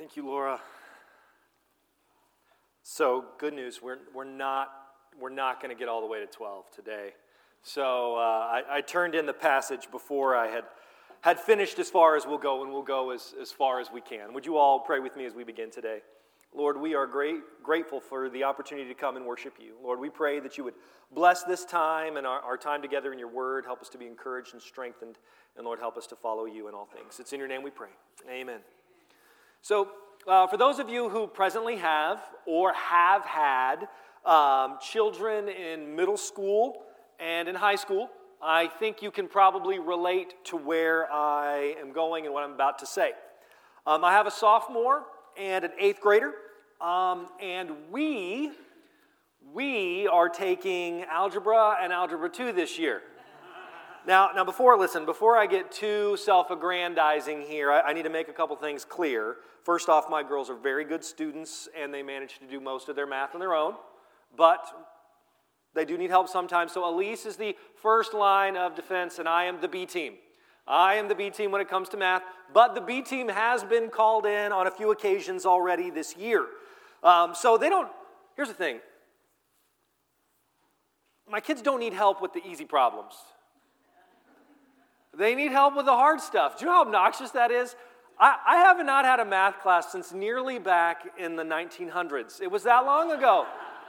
Thank you, Laura. So good news. We're not going to get all the way to 12 today. So I turned in the passage before I had finished as far as we'll go, and we'll go as far as we can. Would you all pray with me as we begin today? Lord, we are grateful for the opportunity to come and worship you. Lord, we pray that you would bless this time and our time together in your word. Help us to be encouraged and strengthened. And Lord, help us to follow you in all things. It's in your name we pray. Amen. So for those of you who presently have or have had children in middle school and in high school, I think you can probably relate to where I am going and what I'm about to say. I have a sophomore and an 8th grader, and we are taking Algebra and Algebra 2 this year. Now before I get too self-aggrandizing here, I need to make a couple things clear. First off, my girls are very good students, and they manage to do most of their math on their own, but they do need help sometimes. So Elise is the first line of defense, and I am the B team. I am the B team when it comes to math, but the B team has been called in on a few occasions already this year. So they don't, here's the thing. My kids don't need help with the easy problems. They need help with the hard stuff. Do you know how obnoxious that is? I have not had a math class since nearly back in the 1900s. It was that long ago.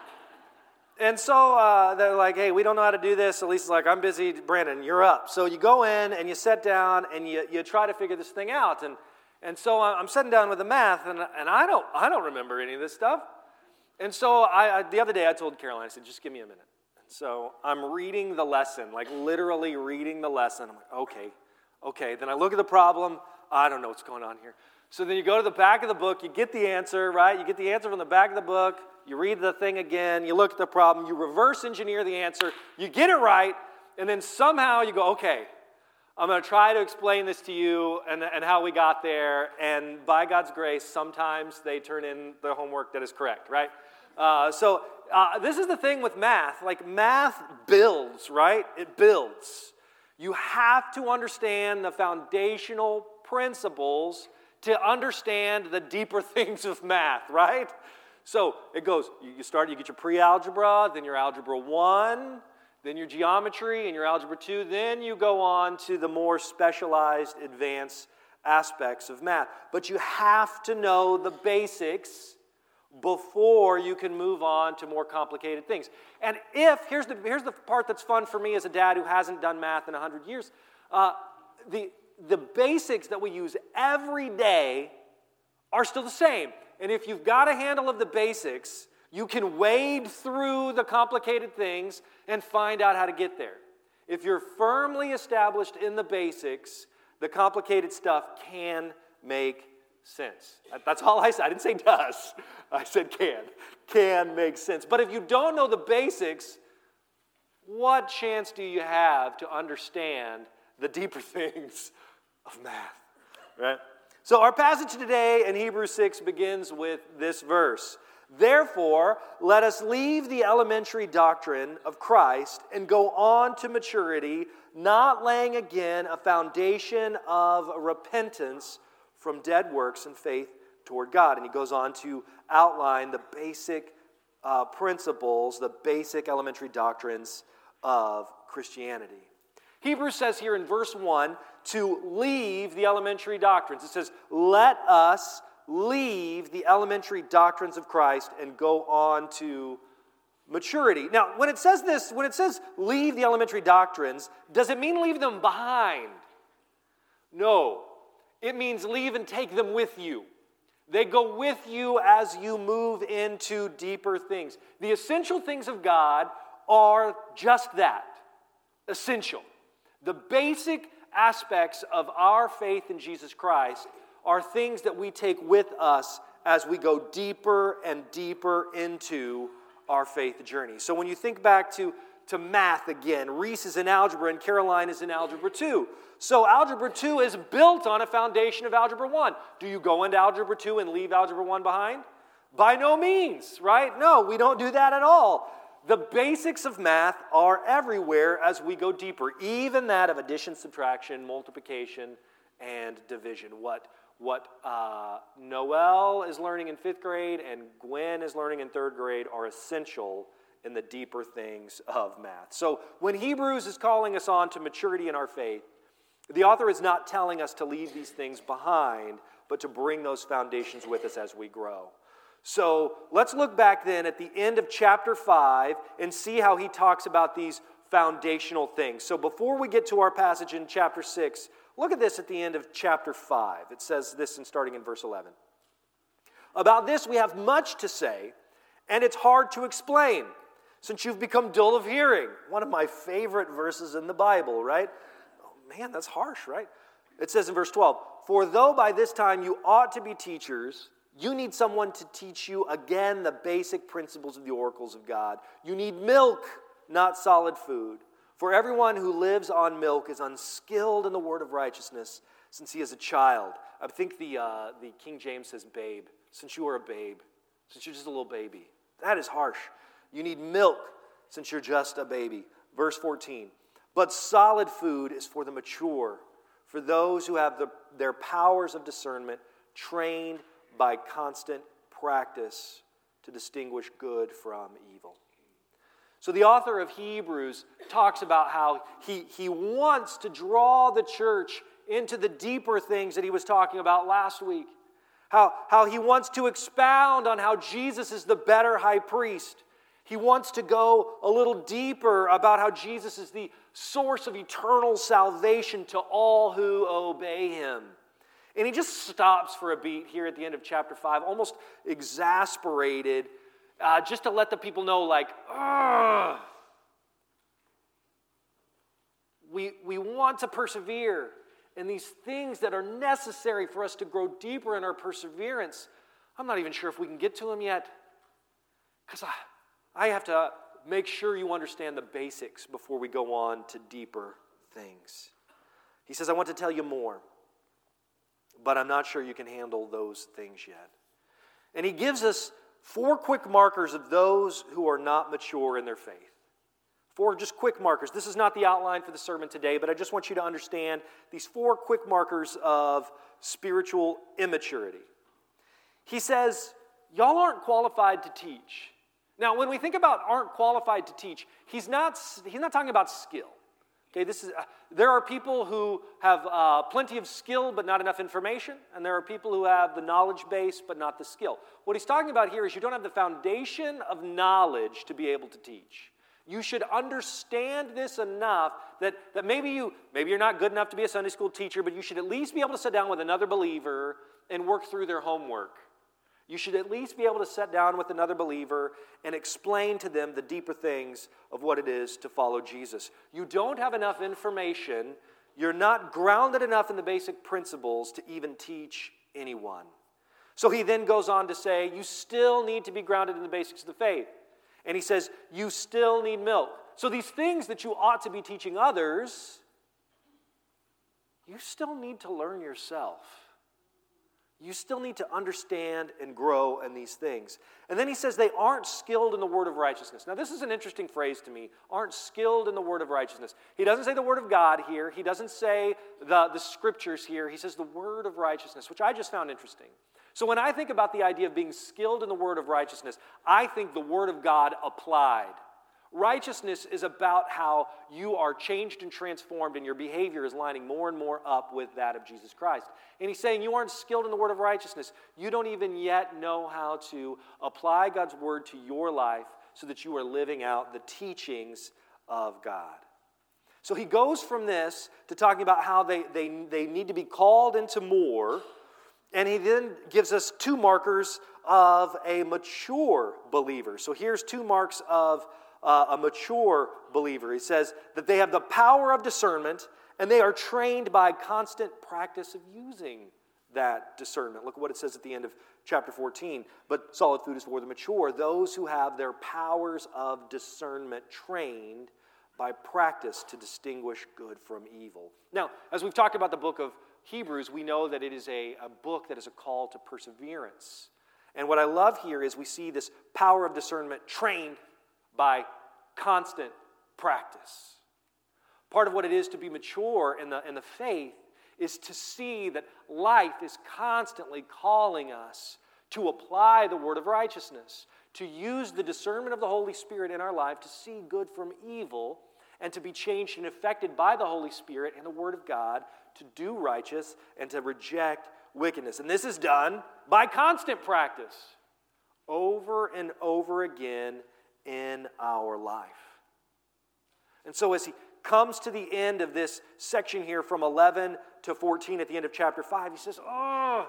And so they're like, hey, we don't know how to do this. Elise's like, I'm busy. Brandon, you're up. So you go in and you sit down and you try to figure this thing out. And so I'm sitting down with the math, and I don't remember any of this stuff. And so the other day I told Caroline, I said, just give me a minute. So I'm reading the lesson, like literally reading the lesson. I'm like, okay. Then I look at the problem. I don't know what's going on here. So then you go to the back of the book. You get the answer, right? You get the answer from the back of the book. You read the thing again. You look at the problem. You reverse engineer the answer. You get it right. And then somehow you go, okay, I'm going to try to explain this to you and how we got there. And by God's grace, sometimes they turn in the homework that is correct, right? So this is the thing with math. Like math builds, right? It builds. You have to understand the foundational principles to understand the deeper things of math, right? So it goes, you get your pre-algebra, then your algebra 1, then your geometry and your algebra 2, then you go on to the more specialized advanced aspects of math. But you have to know the basics before you can move on to more complicated things. And here's the part that's fun for me as a dad who hasn't done math in 100 years, the basics that we use every day are still the same. And if you've got a handle of the basics, you can wade through the complicated things and find out how to get there. If you're firmly established in the basics, the complicated stuff can make sense. That's all I said. I didn't say does. I said can. Can make sense. But if you don't know the basics, what chance do you have to understand the deeper things of math? Right? So our passage today in Hebrews 6 begins with this verse. Therefore, let us leave the elementary doctrine of Christ and go on to maturity, not laying again a foundation of repentance from dead works and faith toward God. And he goes on to outline the basic principles, the basic elementary doctrines of Christianity. Hebrews says here in verse 1 to leave the elementary doctrines. It says, let us leave the elementary doctrines of Christ and go on to maturity. Now, when it says leave the elementary doctrines, does it mean leave them behind? No. It means leave and take them with you. They go with you as you move into deeper things. The essential things of God are just that, essential. The basic aspects of our faith in Jesus Christ are things that we take with us as we go deeper and deeper into our faith journey. So when you think back to math again, Reese is in algebra and Caroline is in algebra 2. So algebra 2 is built on a foundation of algebra 1. Do you go into algebra 2 and leave algebra 1 behind? By no means, right? No, we don't do that at all. The basics of math are everywhere as we go deeper, even that of addition, subtraction, multiplication, and division. What what Noel is learning in 5th grade and Gwen is learning in 3rd grade are essential in the deeper things of math. So when Hebrews is calling us on to maturity in our faith, the author is not telling us to leave these things behind, but to bring those foundations with us as we grow. So let's look back then at the end of chapter 5 and see how he talks about these foundational things. So before we get to our passage in chapter 6, look at this at the end of chapter 5. It says this, starting in verse 11. About this we have much to say, and it's hard to explain, since you've become dull of hearing. One of my favorite verses in the Bible, right? Oh, man, that's harsh, right? It says in verse 12, for though by this time you ought to be teachers, you need someone to teach you again the basic principles of the oracles of God. You need milk, not solid food. For everyone who lives on milk is unskilled in the word of righteousness, since he is a child. I think the King James says babe. Since you are a babe, since you're just a little baby. That is harsh. You need milk since you're just a baby. Verse 14. But solid food is for the mature, for those who have their powers of discernment trained by constant practice to distinguish good from evil. So the author of Hebrews talks about how he wants to draw the church into the deeper things that he was talking about last week. How he wants to expound on how Jesus is the better high priest. He wants to go a little deeper about how Jesus is the source of eternal salvation to all who obey him. And he just stops for a beat here at the end of chapter 5, almost exasperated, just to let the people know, like, we want to persevere in these things that are necessary for us to grow deeper in our perseverance. I'm not even sure if we can get to them yet, because I have to make sure you understand the basics before we go on to deeper things. He says, I want to tell you more, but I'm not sure you can handle those things yet. And he gives us 4 quick markers of those who are not mature in their faith. 4 just quick markers. This is not the outline for the sermon today, but I just want you to understand these 4 quick markers of spiritual immaturity. He says, y'all aren't qualified to teach. Now, when we think about aren't qualified to teach, he's not talking about skill. Okay, there are people who have plenty of skill but not enough information, and there are people who have the knowledge base but not the skill. What he's talking about here is you don't have the foundation of knowledge to be able to teach. You should understand this enough that maybe you're not good enough to be a Sunday school teacher, but you should at least be able to sit down with another believer and work through their homework. You should at least be able to sit down with another believer and explain to them the deeper things of what it is to follow Jesus. You don't have enough information. You're not grounded enough in the basic principles to even teach anyone. So he then goes on to say, you still need to be grounded in the basics of the faith. And he says, you still need milk. So these things that you ought to be teaching others, you still need to learn yourself. You still need to understand and grow in these things. And then he says they aren't skilled in the word of righteousness. Now this is an interesting phrase to me, aren't skilled in the word of righteousness. He doesn't say the word of God here. He doesn't say the scriptures here. He says the word of righteousness, which I just found interesting. So when I think about the idea of being skilled in the word of righteousness, I think the word of God applied. Righteousness is about how you are changed and transformed and your behavior is lining more and more up with that of Jesus Christ. And he's saying you aren't skilled in the word of righteousness. You don't even yet know how to apply God's word to your life so that you are living out the teachings of God. So he goes from this to talking about how they need to be called into more, and he then gives us 2 markers of a mature believer. So here's 2 marks of a mature believer. He says that they have the power of discernment and they are trained by constant practice of using that discernment. Look at what it says at the end of chapter 14. But solid food is for the mature, those who have their powers of discernment trained by practice to distinguish good from evil. Now, as we've talked about the book of Hebrews, we know that it is a book that is a call to perseverance. And what I love here is we see this power of discernment trained by constant practice. Part of what it is to be mature in the faith is to see that life is constantly calling us to apply the word of righteousness, to use the discernment of the Holy Spirit in our life to see good from evil, and to be changed and affected by the Holy Spirit and the Word of God to do righteous and to reject wickedness. And this is done by constant practice, over and over again in our life. And so as he comes to the end of this section here from 11 to 14 at the end of chapter 5, he says, I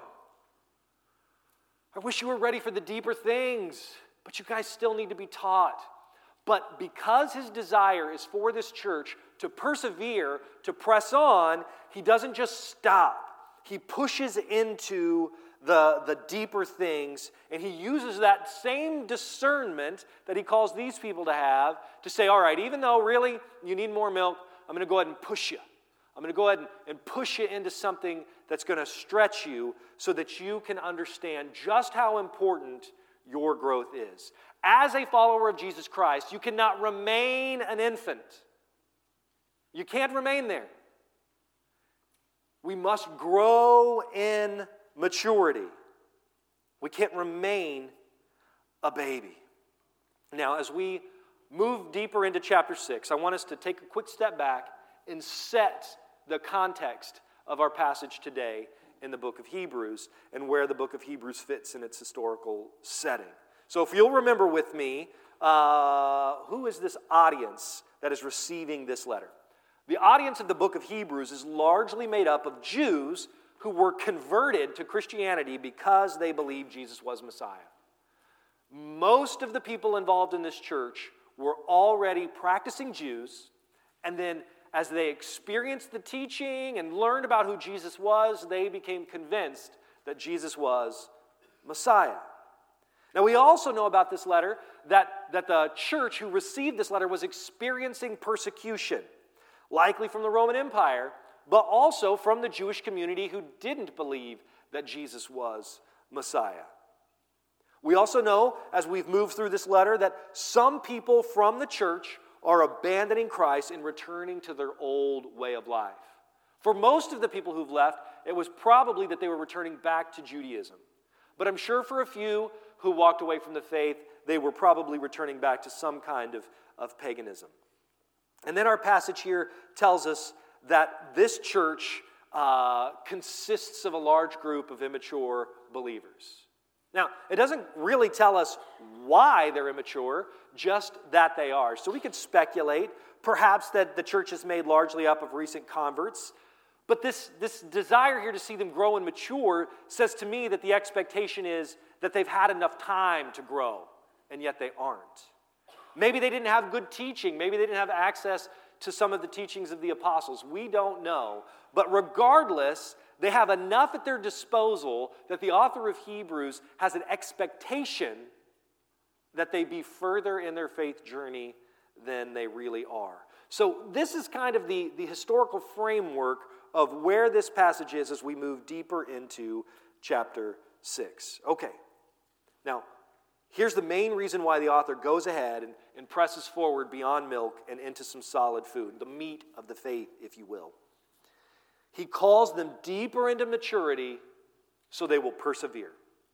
wish you were ready for the deeper things, but you guys still need to be taught. But because his desire is for this church to persevere, to press on, he doesn't just stop. He pushes into the deeper things, and he uses that same discernment that he calls these people to have to say, all right, even though really you need more milk, I'm going to go ahead and push you. I'm going to go ahead and push you into something that's going to stretch you so that you can understand just how important your growth is. As a follower of Jesus Christ, you cannot remain an infant. You can't remain there. We must grow in maturity. We can't remain a baby. Now, as we move deeper into chapter 6, I want us to take a quick step back and set the context of our passage today in the book of Hebrews and where the book of Hebrews fits in its historical setting. So if you'll remember with me, who is this audience that is receiving this letter? The audience of the book of Hebrews is largely made up of Jews who were converted to Christianity because they believed Jesus was Messiah. Most of the people involved in this church were already practicing Jews, and then as they experienced the teaching and learned about who Jesus was, they became convinced that Jesus was Messiah. Now, we also know about this letter that the church who received this letter was experiencing persecution, likely from the Roman Empire, but also from the Jewish community who didn't believe that Jesus was Messiah. We also know, as we've moved through this letter, that some people from the church are abandoning Christ and returning to their old way of life. For most of the people who've left, it was probably that they were returning back to Judaism. But I'm sure for a few who walked away from the faith, they were probably returning back to some kind of paganism. And then our passage here tells us that this church consists of a large group of immature believers. Now, it doesn't really tell us why they're immature, just that they are. So we could speculate, perhaps that the church is made largely up of recent converts. But this desire here to see them grow and mature says to me that the expectation is that they've had enough time to grow, and yet they aren't. Maybe they didn't have good teaching. Maybe they didn't have access to some of the teachings of the apostles. We don't know. But regardless, they have enough at their disposal that the author of Hebrews has an expectation that they be further in their faith journey than they really are. So this is kind of the historical framework of where this passage is as we move deeper into chapter 6. Okay, now here's the main reason why the author goes ahead and presses forward beyond milk and into some solid food, the meat of the faith, if you will. He calls them deeper into maturity so they will persevere.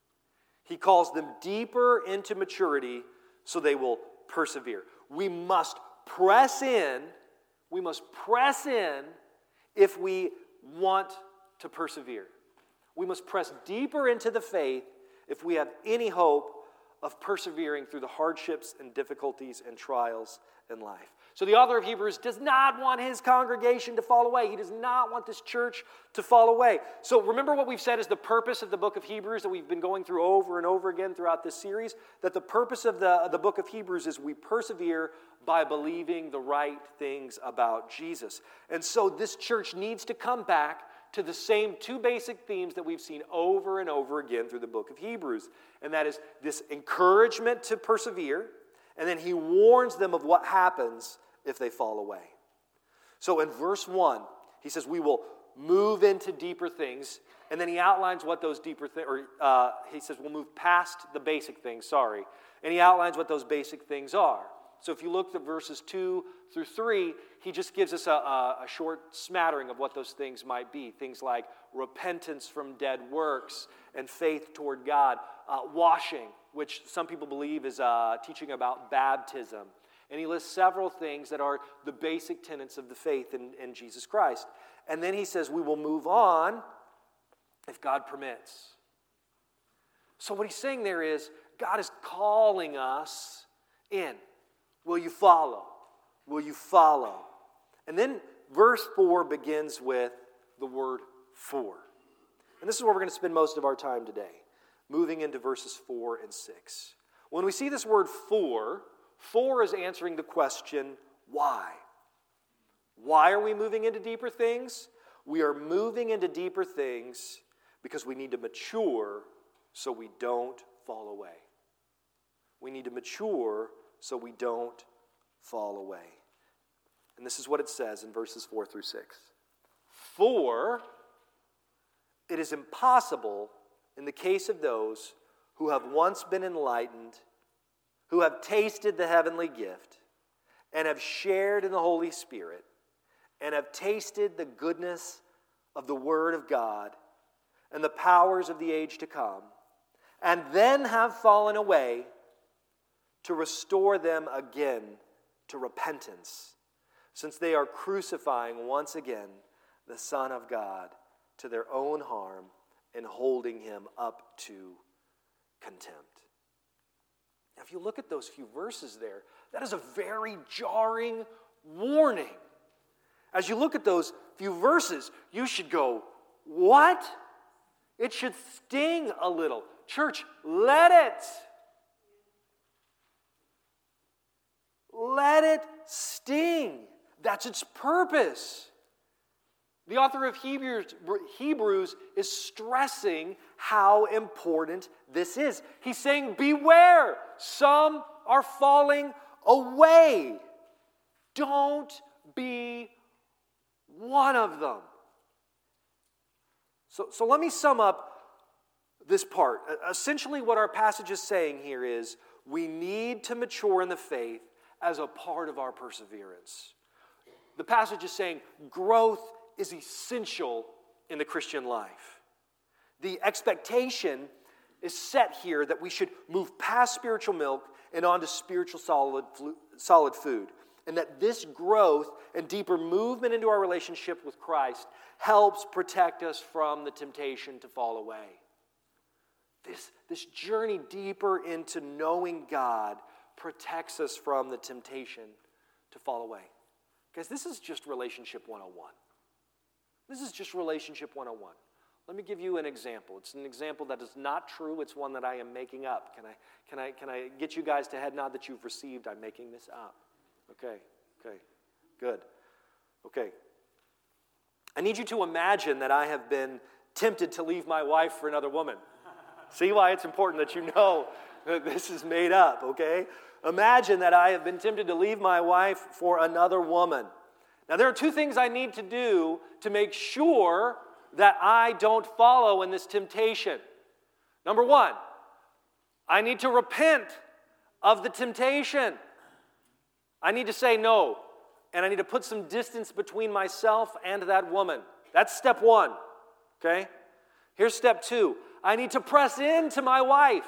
He calls them deeper into maturity so they will persevere. We must press in. We must press in if we want to persevere. We must press deeper into the faith if we have any hope of persevering through the hardships and difficulties and trials in life. So the author of Hebrews does not want his congregation to fall away. He does not want this church to fall away. So remember what we've said is the purpose of the book of Hebrews that we've been going through over and over again throughout this series, that the purpose of the book of Hebrews is we persevere by believing the right things about Jesus. And so this church needs to come back to the same two basic themes that we've seen over and over again through the book of Hebrews. And that is this encouragement to persevere, and then he warns them of what happens if they fall away. So in verse 1, he says we will move into deeper things, and then he outlines what those deeper things, he says we'll move past the basic things, and he outlines what those basic things are. So if you look at verses 2 through 3, he just gives us a short smattering of what those things might be. Things like repentance from dead works and faith toward God. Washing, which some people believe is teaching about baptism. And he lists several things that are the basic tenets of the faith in Jesus Christ. And then he says we will move on if God permits. So what he's saying there is God is calling us in. Will you follow? Will you follow? And then verse 4 begins with the word for. And this is where we're going to spend most of our time today, moving into verses 4 and 6. When we see this word for is answering the question, why? Why are we moving into deeper things? We are moving into deeper things because we need to mature so we don't fall away. We need to mature so we don't fall away. And this is what it says in verses 4 through 6. For it is impossible in the case of those who have once been enlightened, who have tasted the heavenly gift, and have shared in the Holy Spirit, and have tasted the goodness of the Word of God, and the powers of the age to come, and then have fallen away, to restore them again to repentance, since they are crucifying once again the Son of God to their own harm and holding him up to contempt. Now, if you look at those few verses there, that is a very jarring warning. As you look at those few verses, you should go, what? It should sting a little. Church, let it. Let it sting. That's its purpose. The author of Hebrews is stressing how important this is. He's saying, beware, some are falling away. Don't be one of them. So let me sum up this part. Essentially what our passage is saying here is we need to mature in the faith as a part of our perseverance. The passage is saying growth is essential in the Christian life. The expectation is set here that we should move past spiritual milk and onto spiritual solid food. And that this growth and deeper movement into our relationship with Christ helps protect us from the temptation to fall away. This journey deeper into knowing God protects us from the temptation to fall away. Guys, this is just relationship 101. This is just relationship 101. Let me give you an example. It's an example that is not true. It's one that I am making up. Can I get you guys to head nod that you've received? I'm making this up. Okay, good. Okay. I need you to imagine that I have been tempted to leave my wife for another woman. See why it's important that you know that this is made up, okay? Imagine that I have been tempted to leave my wife for another woman. Now, there are two things I need to do to make sure that I don't follow in this temptation. Number one, I need to repent of the temptation. I need to say no, and I need to put some distance between myself and that woman. That's step one, okay? Here's step two. I need to press into my wife.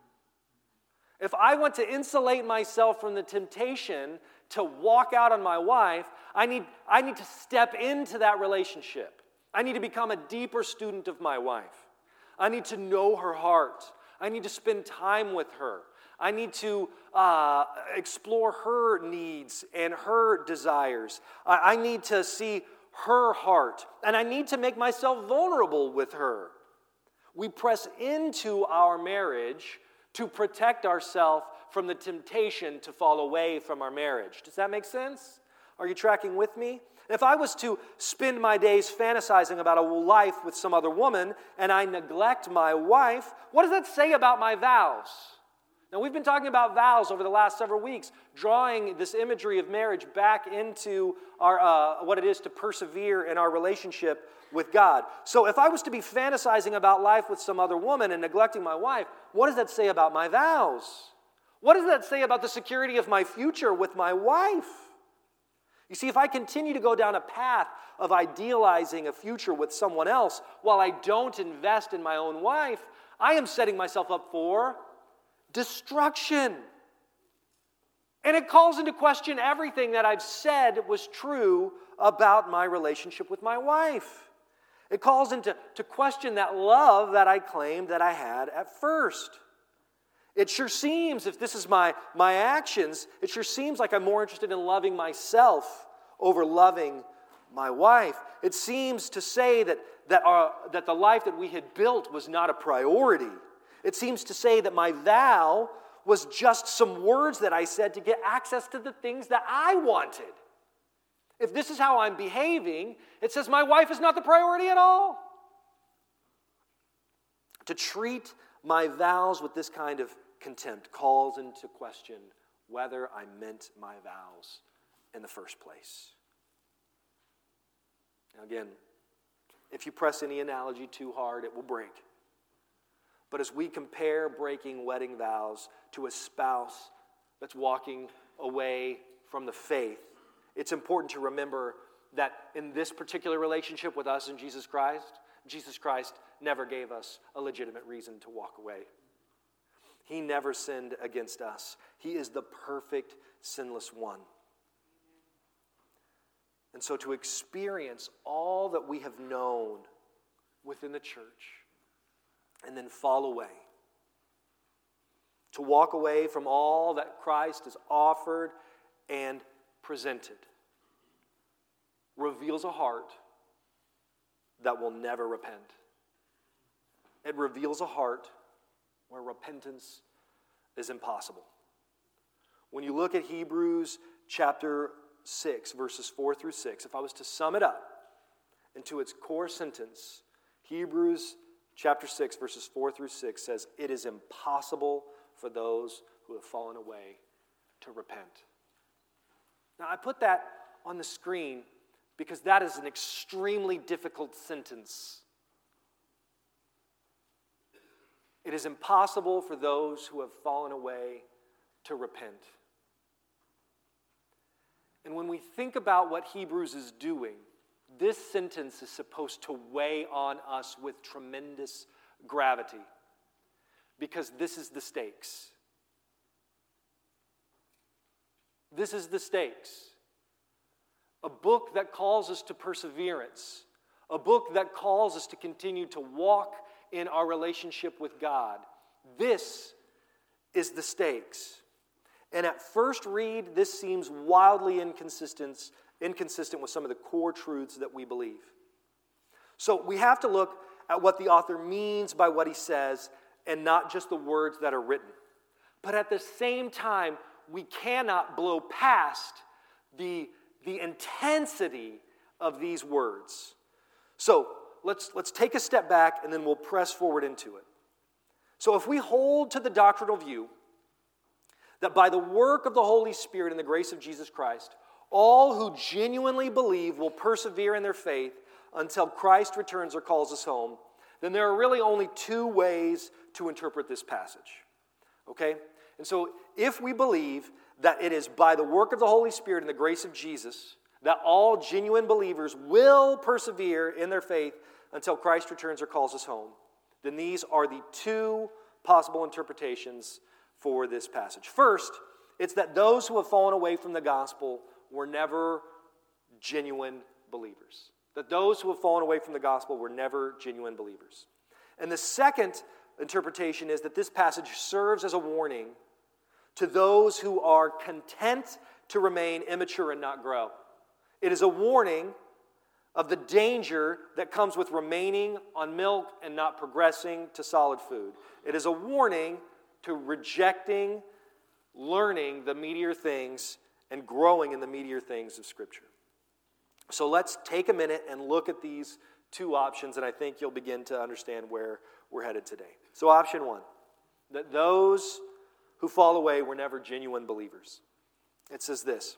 If I want to insulate myself from the temptation to walk out on my wife, I need to step into that relationship. I need to become a deeper student of my wife. I need to know her heart. I need to spend time with her. I need to explore her needs and her desires. I need to see her heart. And I need to make myself vulnerable with her. We press into our marriage to protect ourselves from the temptation to fall away from our marriage. Does that make sense? Are you tracking with me? If I was to spend my days fantasizing about a life with some other woman and I neglect my wife, what does that say about my vows? Now, we've been talking about vows over the last several weeks, drawing this imagery of marriage back into our what it is to persevere in our relationship with God. So if I was to be fantasizing about life with some other woman and neglecting my wife, what does that say about my vows? What does that say about the security of my future with my wife? You see, if I continue to go down a path of idealizing a future with someone else while I don't invest in my own wife, I am setting myself up for destruction. And it calls into question everything that I've said was true about my relationship with my wife. It calls into question that love that I claimed that I had at first. It sure seems, if this is my actions, it sure seems like I'm more interested in loving myself over loving my wife. It seems to say that the life that we had built was not a priority. It seems to say that my vow was just some words that I said to get access to the things that I wanted. If this is how I'm behaving, it says my wife is not the priority at all. To treat my vows with this kind of contempt calls into question whether I meant my vows in the first place. Now again, if you press any analogy too hard, it will break. But as we compare breaking wedding vows to a spouse that's walking away from the faith, it's important to remember that in this particular relationship with us and Jesus Christ never gave us a legitimate reason to walk away. He never sinned against us. He is the perfect, sinless one. And so to experience all that we have known within the church and then fall away, to walk away from all that Christ has offered and presented, reveals a heart that will never repent. It reveals a heart where repentance is impossible. When you look at Hebrews chapter 6, verses 4 through 6, if I was to sum it up into its core sentence, Hebrews chapter 6, verses 4 through 6 says, "It is impossible for those who have fallen away to repent." Now, I put that on the screen because that is an extremely difficult sentence. It is impossible for those who have fallen away to repent. And when we think about what Hebrews is doing, this sentence is supposed to weigh on us with tremendous gravity because this is the stakes. This is the stakes. A book that calls us to perseverance, a book that calls us to continue to walk in our relationship with God. This is the stakes. And at first read, this seems wildly inconsistent with some of the core truths that we believe. So we have to look at what the author means by what he says and not just the words that are written. But at the same time, we cannot blow past the intensity of these words. So let's take a step back and then we'll press forward into it. So if we hold to the doctrinal view that by the work of the Holy Spirit and the grace of Jesus Christ, all who genuinely believe will persevere in their faith until Christ returns or calls us home, then there are really only two ways to interpret this passage. Okay? And so if we believe that it is by the work of the Holy Spirit and the grace of Jesus that all genuine believers will persevere in their faith until Christ returns or calls us home, then these are the two possible interpretations for this passage. First, it's that those who have fallen away from the gospel were never genuine believers. That those who have fallen away from the gospel were never genuine believers. And the second interpretation is that this passage serves as a warning to those who are content to remain immature and not grow. It is a warning of the danger that comes with remaining on milk and not progressing to solid food. It is a warning to rejecting, learning the meatier things, and growing in the meatier things of Scripture. So let's take a minute and look at these two options, and I think you'll begin to understand where we're headed today. So option one, that those who fall away were never genuine believers. It says this.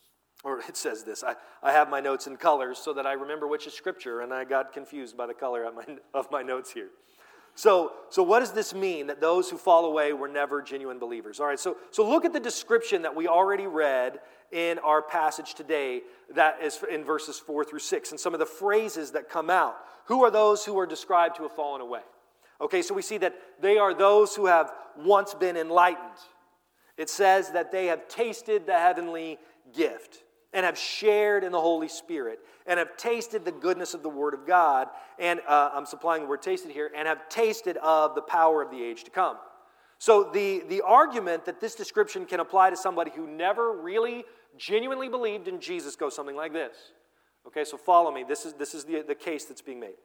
I have my notes in colors so that I remember which is Scripture, and I got confused by the color of my notes here. So what does this mean, that those who fall away were never genuine believers? All right, so look at the description that we already read in our passage today, that is in verses 4 through 6, and some of the phrases that come out. Who are those who are described to have fallen away? Okay, so we see that they are those who have once been enlightened. It says that they have tasted the heavenly gift and have shared in the Holy Spirit and have tasted the goodness of the Word of God, and I'm supplying the word tasted here, and have tasted of the power of the age to come. So the argument that this description can apply to somebody who never really genuinely believed in Jesus goes something like this. Okay, so follow me. This is the case that's being made.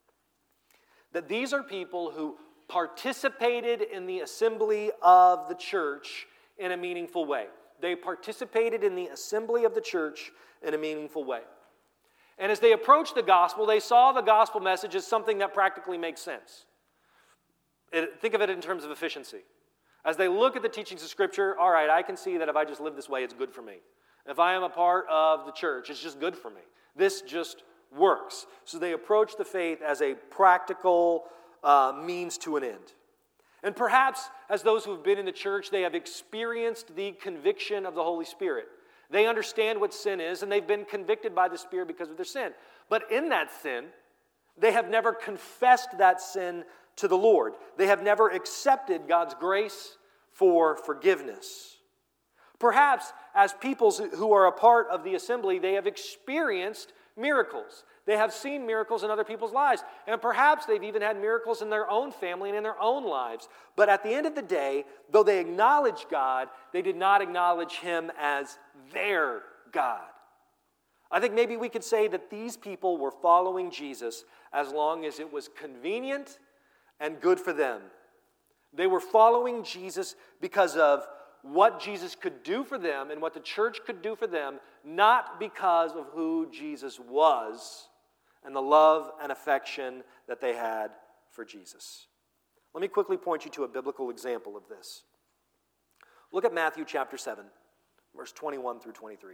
That these are people who participated in the assembly of the church in a meaningful way. They participated in the assembly of the church in a meaningful way. And as they approached the gospel, they saw the gospel message as something that practically makes sense. Think of it in terms of efficiency. As they look at the teachings of Scripture, all right, I can see that if I just live this way, it's good for me. If I am a part of the church, it's just good for me. This just works. So they approach the faith as a practical means to an end. And perhaps, as those who have been in the church, they have experienced the conviction of the Holy Spirit. They understand what sin is, and they've been convicted by the Spirit because of their sin. But in that sin, they have never confessed that sin to the Lord. They have never accepted God's grace for forgiveness. Perhaps, as people who are a part of the assembly, they have experienced miracles. They have seen miracles in other people's lives. And perhaps they've even had miracles in their own family and in their own lives. But at the end of the day, though they acknowledge God, they did not acknowledge Him as their God. I think maybe we could say that these people were following Jesus as long as it was convenient and good for them. They were following Jesus because of what Jesus could do for them and what the church could do for them, not because of who Jesus was and the love and affection that they had for Jesus. Let me quickly point you to a biblical example of this. Look at Matthew chapter 7, verse 21 through 23.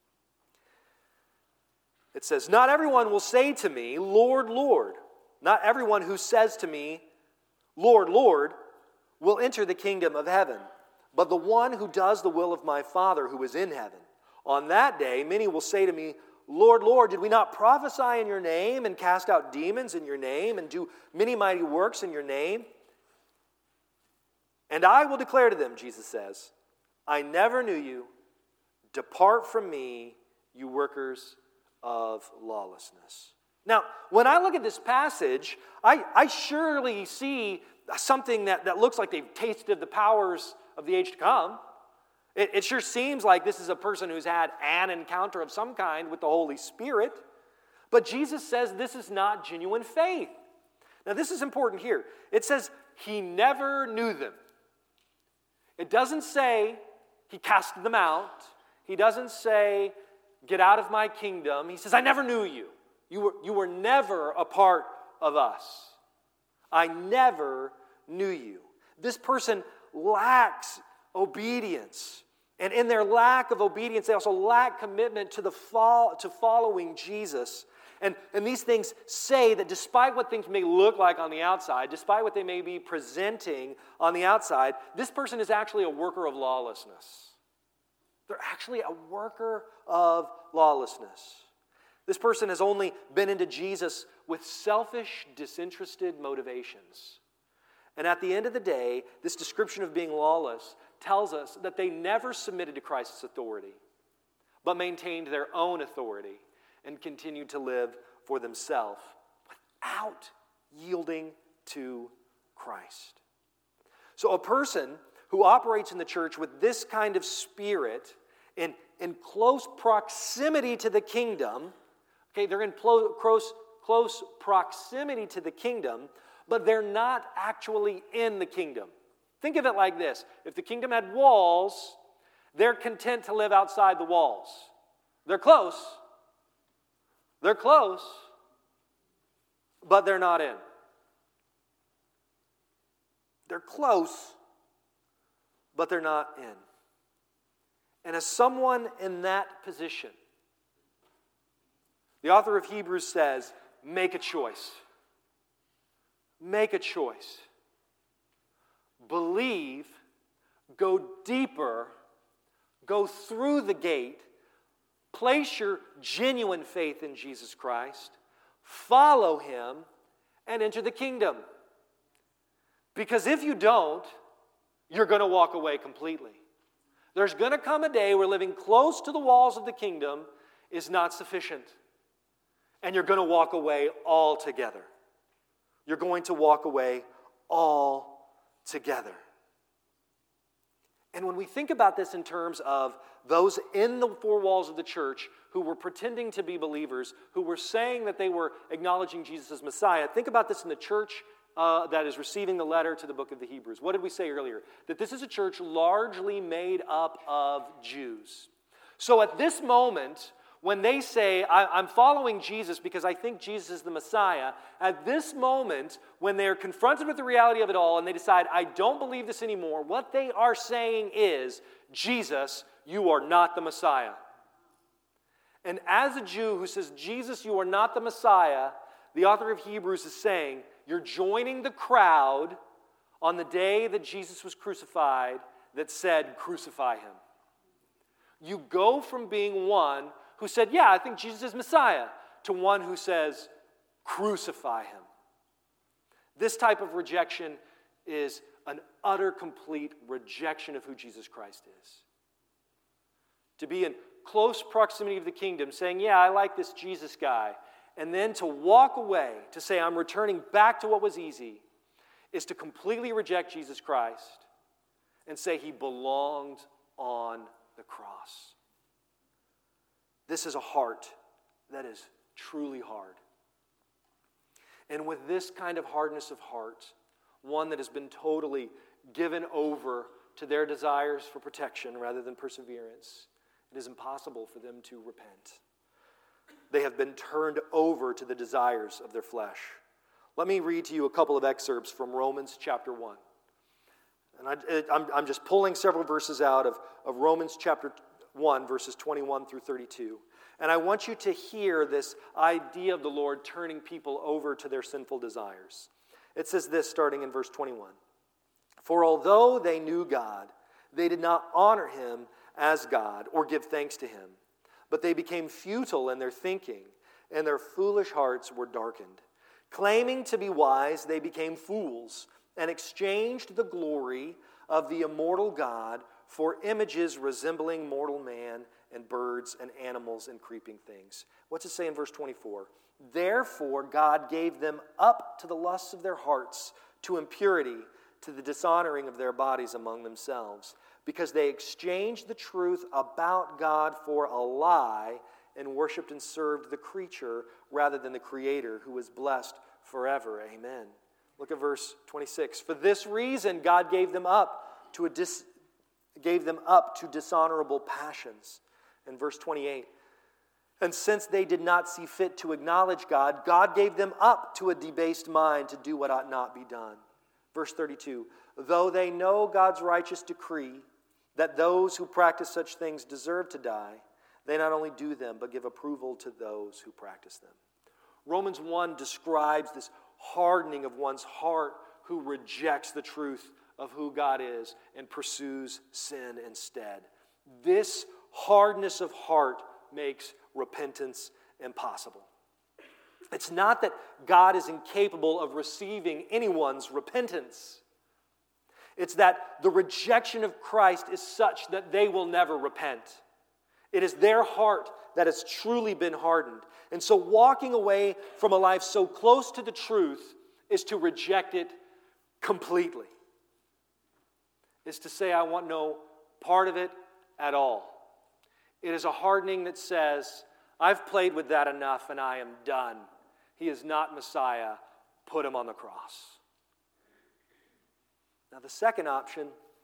It says, "Not everyone will say to me, 'Lord, Lord.' Not everyone who says to me, 'Lord, Lord,' will enter the kingdom of heaven, but the one who does the will of my Father who is in heaven. On that day, many will say to me, 'Lord, Lord, did we not prophesy in your name and cast out demons in your name and do many mighty works in your name?' And I will declare to them," Jesus says, "I never knew you. Depart from me, you workers of lawlessness." Now, when I look at this passage, I surely see something that looks like they've tasted the powers of the age to come. It sure seems like this is a person who's had an encounter of some kind with the Holy Spirit. But Jesus says this is not genuine faith. Now, this is important here. It says He never knew them. It doesn't say He cast them out. He doesn't say, "Get out of my kingdom." He says, "I never knew you. You were never a part of us. I never knew you." This person lacks obedience. And in their lack of obedience, they also lack commitment to following Jesus. And these things say that despite what things may look like on the outside, despite what they may be presenting on the outside, this person is actually a worker of lawlessness. They're actually a worker of lawlessness. This person has only been into Jesus with selfish, disinterested motivations. And at the end of the day, this description of being lawless tells us that they never submitted to Christ's authority, but maintained their own authority and continued to live for themselves without yielding to Christ. So a person who operates in the church with this kind of spirit in close proximity to the kingdom, okay, they're in close proximity to the kingdom, but they're not actually in the kingdom. Think of it like this. If the kingdom had walls, they're content to live outside the walls. They're close. They're close, but they're not in. They're close, but they're not in. And as someone in that position, the author of Hebrews says, make a choice. make a choice. Believe, go deeper, go through the gate, place your genuine faith in Jesus Christ, follow Him, and enter the kingdom. Because if you don't, you're going to walk away completely. There's going to come a day where living close to the walls of the kingdom is not sufficient. And you're going to walk away altogether. You're going to walk away altogether. And when we think about this in terms of those in the four walls of the church who were pretending to be believers, who were saying that they were acknowledging Jesus as Messiah, think about this in the church that is receiving the letter to the book of the Hebrews. What did we say earlier? That this is a church largely made up of Jews. So at this moment, when they say, I'm following Jesus because I think Jesus is the Messiah, at this moment, when they're confronted with the reality of it all and they decide, I don't believe this anymore, what they are saying is, Jesus, you are not the Messiah. And as a Jew who says, Jesus, you are not the Messiah, the author of Hebrews is saying, you're joining the crowd on the day that Jesus was crucified that said, crucify him. You go from being one who said, yeah, I think Jesus is Messiah, to one who says, crucify him. This type of rejection is an utter, complete rejection of who Jesus Christ is. To be in close proximity of the kingdom, saying, yeah, I like this Jesus guy, and then to walk away, to say, I'm returning back to what was easy, is to completely reject Jesus Christ and say he belonged on the cross. This is a heart that is truly hard. And with this kind of hardness of heart, one that has been totally given over to their desires for protection rather than perseverance, it is impossible for them to repent. They have been turned over to the desires of their flesh. Let me read to you a couple of excerpts from Romans chapter 1. And I'm just pulling several verses out of Romans chapter 1, verses 21 through 32. And I want you to hear this idea of the Lord turning people over to their sinful desires. It says this, starting in verse 21. For although they knew God, they did not honor him as God or give thanks to him. But they became futile in their thinking, and their foolish hearts were darkened. Claiming to be wise, they became fools and exchanged the glory of the immortal God for images resembling mortal man and birds and animals and creeping things. What's it say in verse 24? Therefore God gave them up to the lusts of their hearts, to impurity, to the dishonoring of their bodies among themselves, because they exchanged the truth about God for a lie and worshipped and served the creature rather than the Creator, who is blessed forever. Amen. Look at verse 26. For this reason God gave them up to dishonorable passions. And verse 28. And since they did not see fit to acknowledge God, God gave them up to a debased mind to do what ought not be done. Verse 32. Though they know God's righteous decree that those who practice such things deserve to die, they not only do them, but give approval to those who practice them. Romans 1 describes this hardening of one's heart who rejects the truth of who God is and pursues sin instead. This hardness of heart makes repentance impossible. It's not that God is incapable of receiving anyone's repentance. It's that the rejection of Christ is such that they will never repent. It is their heart that has truly been hardened. And so walking away from a life so close to the truth is to reject it completely. It's to say, I want no part of it at all. It is a hardening that says, I've played with that enough and I am done. He is not Messiah. Put him on the cross. Now the second option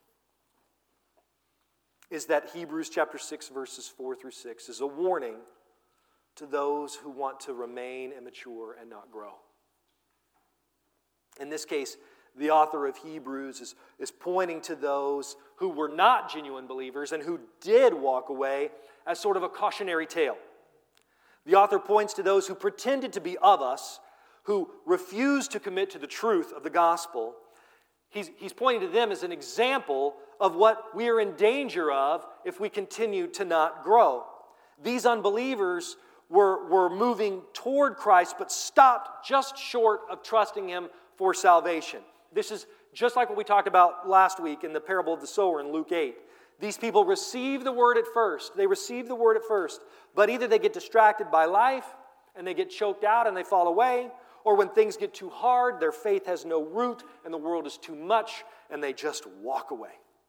is that Hebrews chapter 6 verses 4 through 6 is a warning to those who want to remain immature and not grow. In this case, the author of Hebrews is pointing to those who were not genuine believers and who did walk away as sort of a cautionary tale. The author points to those who pretended to be of us, who refuse to commit to the truth of the gospel, he's pointing to them as an example of what we are in danger of if we continue to not grow. These unbelievers were moving toward Christ, but stopped just short of trusting Him for salvation. This is just like what we talked about last week in the parable of the sower in Luke 8. These people receive the word at first. They receive the word at first, but either they get distracted by life and they get choked out and they fall away, or when things get too hard, their faith has no root and the world is too much and they just walk away.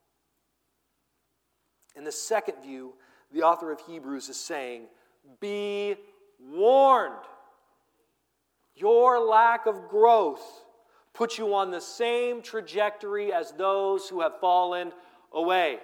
In the second view, the author of Hebrews is saying, be warned. Your lack of growth puts you on the same trajectory as those who have fallen away.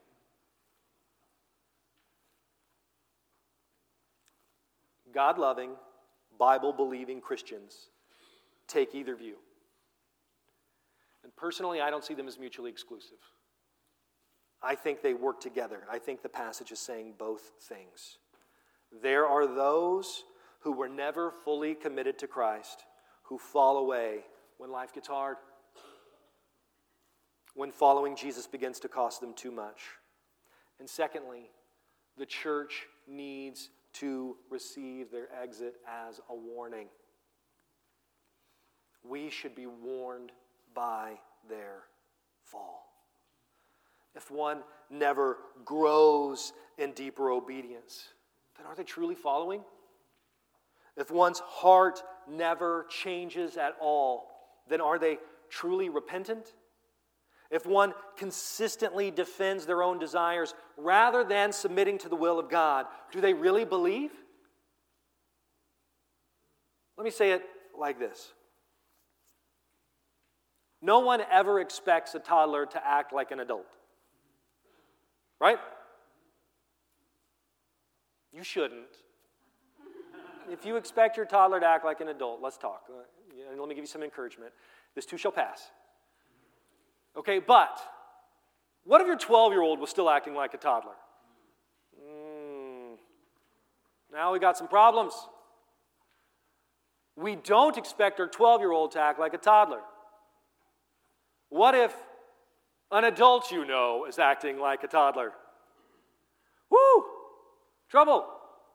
God-loving, Bible-believing Christians take either view. And personally, I don't see them as mutually exclusive. I think they work together. I think the passage is saying both things. There are those who were never fully committed to Christ, who fall away when life gets hard, when following Jesus begins to cost them too much. And secondly, the church needs to receive their exit as a warning. We should be warned by their fall. If one never grows in deeper obedience, then are they truly following? If one's heart never changes at all, then are they truly repentant? If one consistently defends their own desires rather than submitting to the will of God, do they really believe? Let me say it like this. No one ever expects a toddler to act like an adult. Right? You shouldn't. If you expect your toddler to act like an adult, let's talk. Let me give you some encouragement. This too shall pass. Okay, but what if your 12-year-old was still acting like a toddler? Now we got some problems. We don't expect our 12-year-old to act like a toddler. What if an adult you know is acting like a toddler? Woo! Trouble.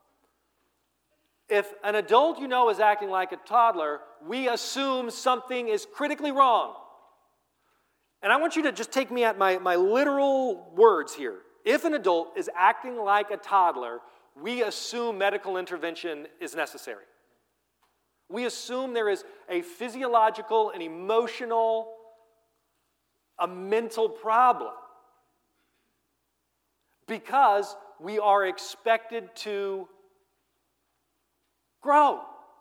If an adult you know is acting like a toddler, we assume something is critically wrong. And I want you to just take me at my literal words here. If an adult is acting like a toddler, we assume medical intervention is necessary. We assume there is a physiological, an emotional, a mental problem. Because we are expected to grow.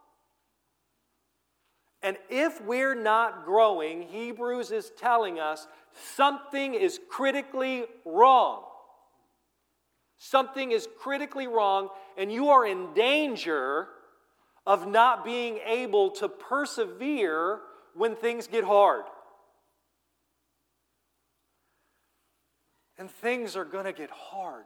And if we're not growing, Hebrews is telling us something is critically wrong. Something is critically wrong, and you are in danger of not being able to persevere when things get hard. And things are going to get hard.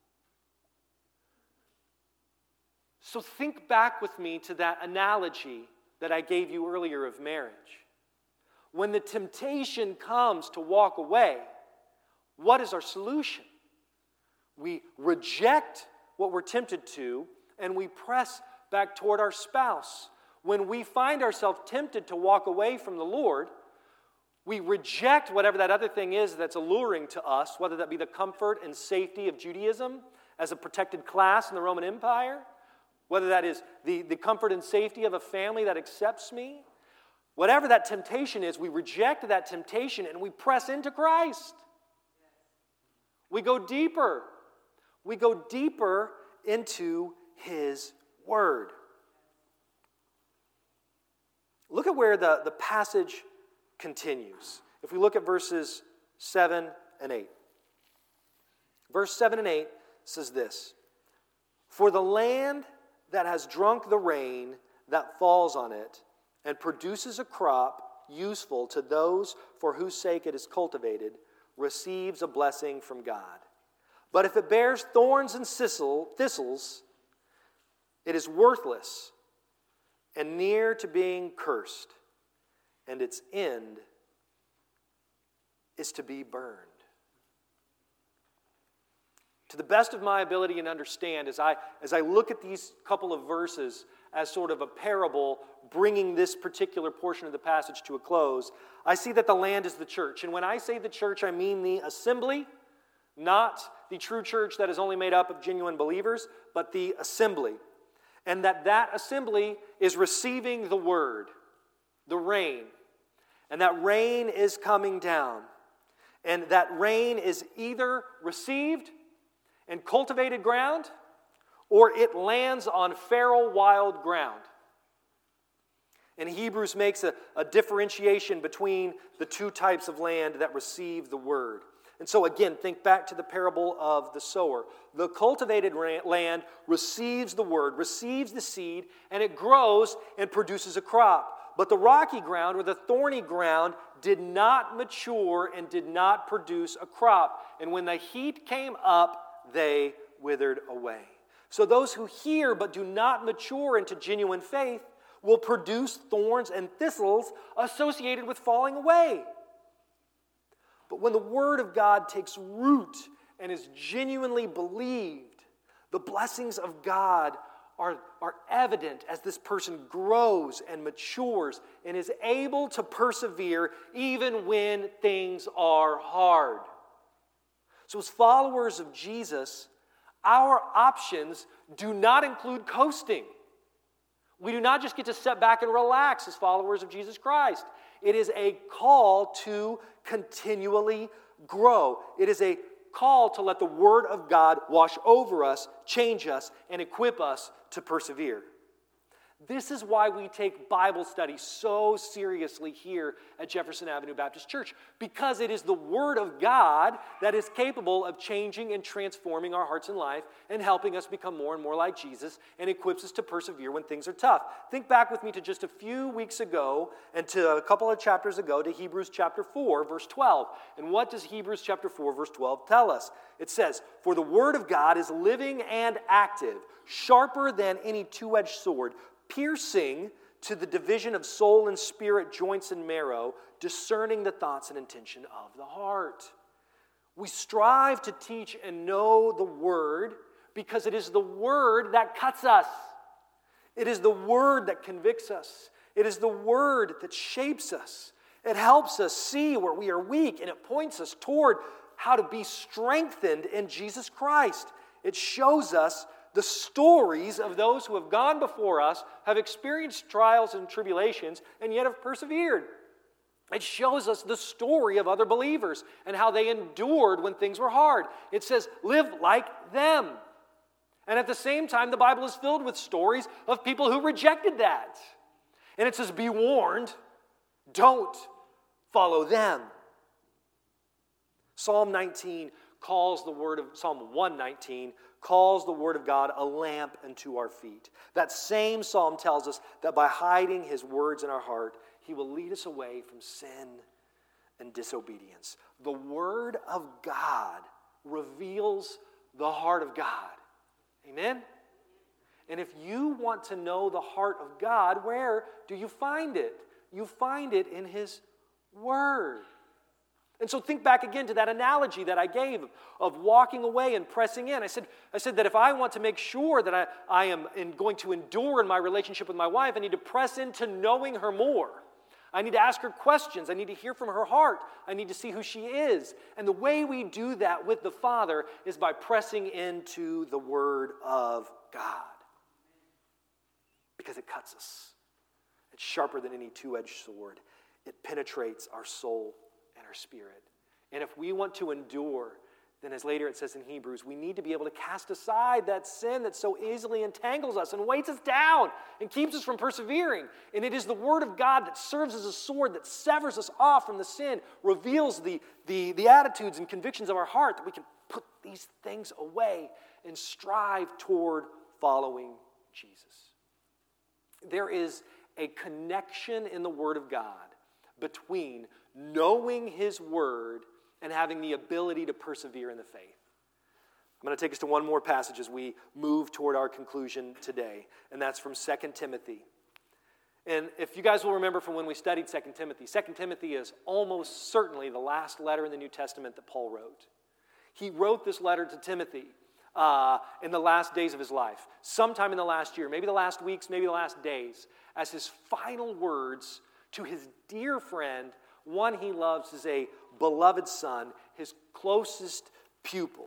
So think back with me to that analogy that I gave you earlier of marriage. When the temptation comes to walk away, what is our solution? We reject what we're tempted to, and we press back toward our spouse. When we find ourselves tempted to walk away from the Lord, we reject whatever that other thing is that's alluring to us, whether that be the comfort and safety of Judaism as a protected class in the Roman Empire, whether that is the comfort and safety of a family that accepts me. Whatever that temptation is, we reject that temptation and we press into Christ. We go deeper. We go deeper into His Word. Look at where the passage continues. If we look at verses 7 and 8. Verse 7 and 8 says this: "For the land that has drunk the rain that falls on it and produces a crop useful to those for whose sake it is cultivated, receives a blessing from God. But if it bears thorns and thistles, it is worthless and near to being cursed, and its end is to be burned. To the best of my ability and understand, as I look at these couple of verses as sort of a parable bringing this particular portion of the passage to a close, I see that the land is the church. And when I say the church, I mean the assembly, not the true church that is only made up of genuine believers, but the assembly. And that assembly is receiving the word, the rain. And that rain is coming down. And that rain is either received in cultivated ground, or it lands on feral wild ground. And Hebrews makes a differentiation between the two types of land that receive the word. And so again, think back to the parable of the sower. The cultivated land receives the word, receives the seed, and it grows and produces a crop. But the rocky ground or the thorny ground did not mature and did not produce a crop. And when the heat came up, they withered away. So those who hear but do not mature into genuine faith will produce thorns and thistles associated with falling away. But when the Word of God takes root and is genuinely believed, the blessings of God are evident as this person grows and matures and is able to persevere even when things are hard. So as followers of Jesus, our options do not include coasting. We do not just get to sit back and relax as followers of Jesus Christ. It is a call to continually grow. It is a call to let the Word of God wash over us, change us, and equip us to persevere. This is why we take Bible study so seriously here at Jefferson Avenue Baptist Church, because it is the Word of God that is capable of changing and transforming our hearts and life and helping us become more and more like Jesus and equips us to persevere when things are tough. Think back with me to just a few weeks ago and to a couple of chapters ago to Hebrews chapter 4, verse 12. And what does Hebrews chapter 4, verse 12 tell us? It says, "For the Word of God is living and active, sharper than any two-edged sword, piercing to the division of soul and spirit, joints and marrow, discerning the thoughts and intention of the heart." We strive to teach and know the Word because it is the Word that cuts us. It is the Word that convicts us. It is the Word that shapes us. It helps us see where we are weak, and it points us toward how to be strengthened in Jesus Christ. It shows us the stories of those who have gone before us, have experienced trials and tribulations, and yet have persevered. It shows us the story of other believers and how they endured when things were hard. It says, live like them. And at the same time, the Bible is filled with stories of people who rejected that. And it says, be warned, don't follow them. Psalm 119 calls the word of God a lamp unto our feet. That same psalm tells us that by hiding His words in our heart, He will lead us away from sin and disobedience. The Word of God reveals the heart of God. Amen? And if you want to know the heart of God, where do you find it? You find it in His Word. And so think back again to that analogy that I gave of walking away and pressing in. I said that if I want to make sure that I am going to endure in my relationship with my wife, I need to press into knowing her more. I need to ask her questions. I need to hear from her heart. I need to see who she is. And the way we do that with the Father is by pressing into the Word of God. Because it cuts us. It's sharper than any two-edged sword. It penetrates our soul and our spirit. And if we want to endure, then as later it says in Hebrews, we need to be able to cast aside that sin that so easily entangles us and weights us down and keeps us from persevering. And it is the Word of God that serves as a sword that severs us off from the sin, reveals the attitudes and convictions of our heart, that we can put these things away and strive toward following Jesus. There is a connection in the Word of God between knowing His Word and having the ability to persevere in the faith. I'm going to take us to one more passage as we move toward our conclusion today, and that's from 2 Timothy. And if you guys will remember from when we studied 2 Timothy, 2 Timothy is almost certainly the last letter in the New Testament that Paul wrote. He wrote this letter to Timothy in the last days of his life, sometime in the last year, maybe the last weeks, maybe the last days, as his final words to his dear friend, one he loves as a beloved son, his closest pupil.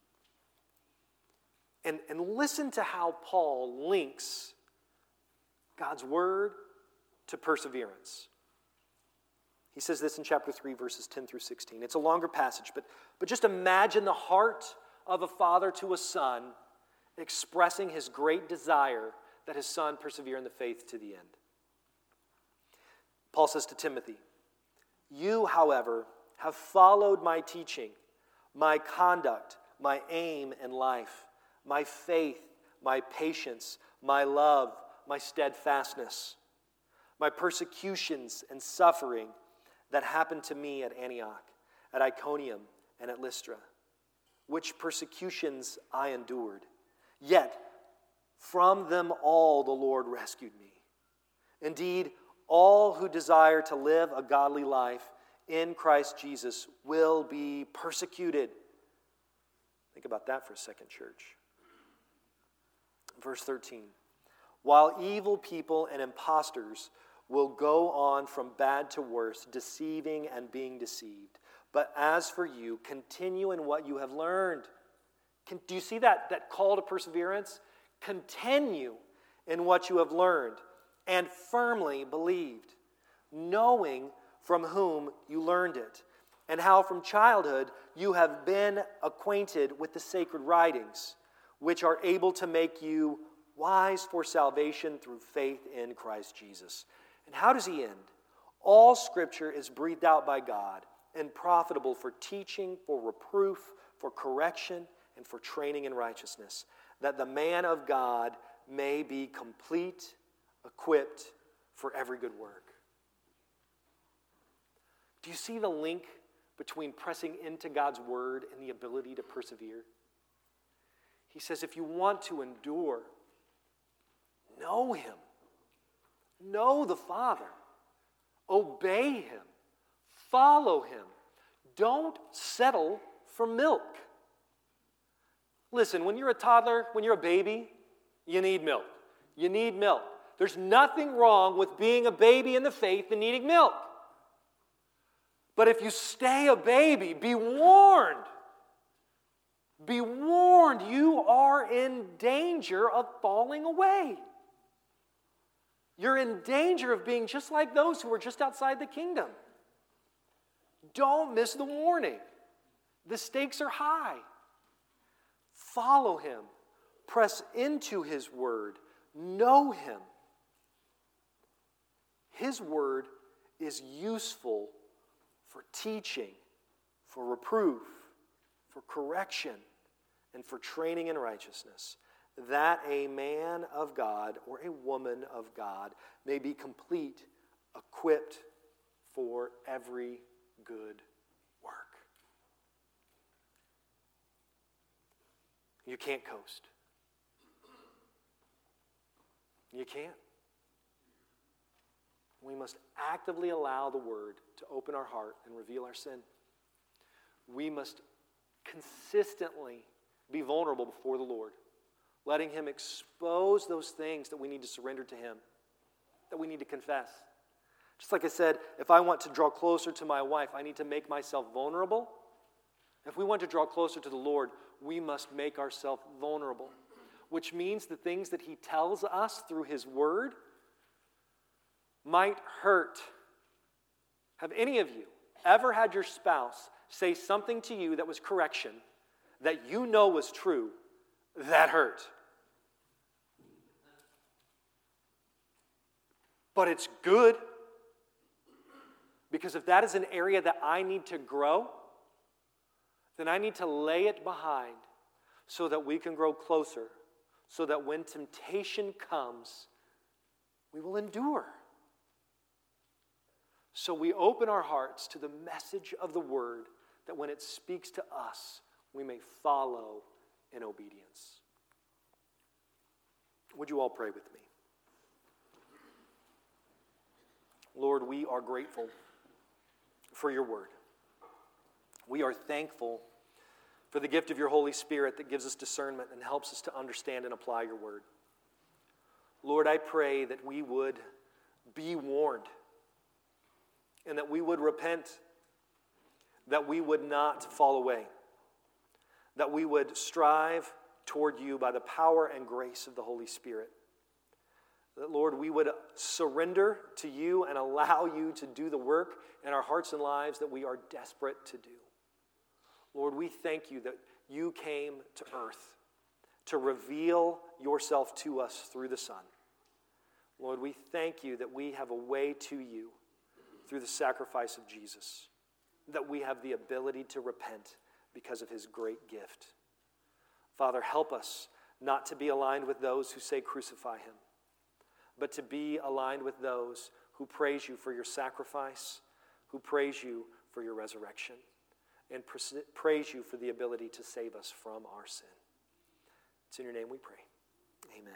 And listen to how Paul links God's word to perseverance. He says this in chapter 3, verses 10 through 16. It's a longer passage, but just imagine the heart of a father to a son expressing his great desire that his son persevere in the faith to the end. Paul says to Timothy, "You, however, have followed my teaching, my conduct, my aim in life, my faith, my patience, my love, my steadfastness, my persecutions and suffering that happened to me at Antioch, at Iconium, and at Lystra, which persecutions I endured. Yet from them all the Lord rescued me. Indeed, all who desire to live a godly life in Christ Jesus will be persecuted." Think about that for a second, church. Verse 13. "While evil people and impostors will go on from bad to worse, deceiving and being deceived. But as for you, continue in what you have learned." Do you see that call to perseverance? Continue in what you have learned and firmly believed, knowing from whom you learned it, and how from childhood you have been acquainted with the sacred writings, which are able to make you wise for salvation through faith in Christ Jesus. And how does he end? "All Scripture is breathed out by God and profitable for teaching, for reproof, for correction, and for training in righteousness, that the man of God may be complete, equipped for every good work." Do you see the link between pressing into God's word and the ability to persevere? He says, if you want to endure, know him. Know the Father. Obey him. Follow him. Don't settle for milk. Listen, when you're a toddler, when you're a baby, you need milk. You need milk. There's nothing wrong with being a baby in the faith and needing milk. But if you stay a baby, be warned. Be warned, you are in danger of falling away. You're in danger of being just like those who are just outside the kingdom. Don't miss the warning. The stakes are high. Follow him. Press into his word. Know him. His word is useful for teaching, for reproof, for correction, and for training in righteousness, that a man of God or a woman of God may be complete, equipped for every good work. You can't coast. You can't. We must actively allow the word to open our heart and reveal our sin. We must consistently be vulnerable before the Lord, letting him expose those things that we need to surrender to him, that we need to confess. Just like I said, if I want to draw closer to my wife, I need to make myself vulnerable. If we want to draw closer to the Lord, we must make ourselves vulnerable, which means the things that he tells us through his word might hurt. Have any of you ever had your spouse say something to you that was correction, that you know was true, that hurt? But it's good, because if that is an area that I need to grow, then I need to lay it behind so that we can grow closer, so that when temptation comes, we will endure. So we open our hearts to the message of the word, that when it speaks to us, we may follow in obedience. Would you all pray with me? Lord, we are grateful for your word. We are thankful for the gift of your Holy Spirit that gives us discernment and helps us to understand and apply your word. Lord, I pray that we would be warned and that we would repent, that we would not fall away, that we would strive toward you by the power and grace of the Holy Spirit. That, Lord, we would surrender to you and allow you to do the work in our hearts and lives that we are desperate to do. Lord, we thank you that you came to earth to reveal yourself to us through the Son. Lord, we thank you that we have a way to you through the sacrifice of Jesus, that we have the ability to repent because of his great gift. Father, help us not to be aligned with those who say crucify him, but to be aligned with those who praise you for your sacrifice, who praise you for your resurrection, and praise you for the ability to save us from our sin. It's in your name we pray. Amen.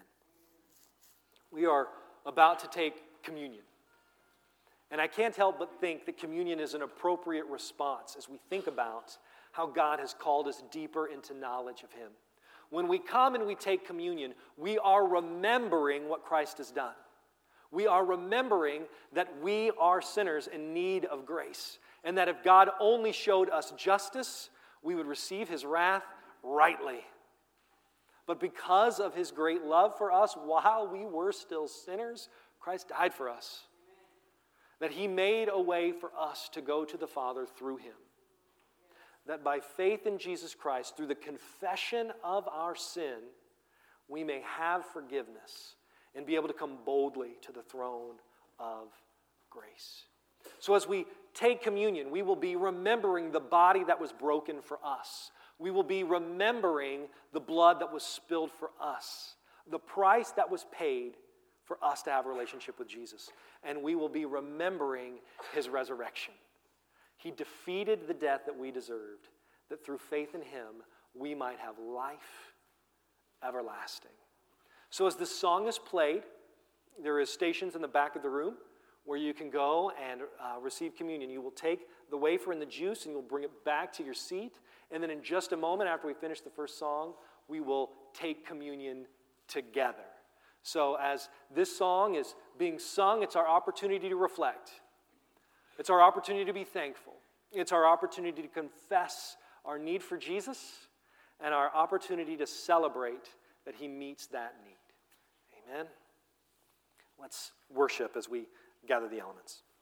We are about to take communion. And I can't help but think that communion is an appropriate response as we think about how God has called us deeper into knowledge of him. When we come and we take communion, we are remembering what Christ has done. We are remembering that we are sinners in need of grace, and that if God only showed us justice, we would receive his wrath rightly. But because of his great love for us, while we were still sinners, Christ died for us. That he made a way for us to go to the Father through him. That by faith in Jesus Christ, through the confession of our sin, we may have forgiveness and be able to come boldly to the throne of grace. So as we take communion, we will be remembering the body that was broken for us. We will be remembering the blood that was spilled for us, the price that was paid for us to have a relationship with Jesus. And we will be remembering his resurrection. He defeated the death that we deserved, that through faith in him, we might have life everlasting. So as this song is played, there is stations in the back of the room where you can go and receive communion. You will take the wafer and the juice and you'll bring it back to your seat. And then in just a moment after we finish the first song, we will take communion together. So as this song is being sung, it's our opportunity to reflect. It's our opportunity to be thankful. It's our opportunity to confess our need for Jesus and our opportunity to celebrate that he meets that need. Amen. Let's worship as we gather the elements.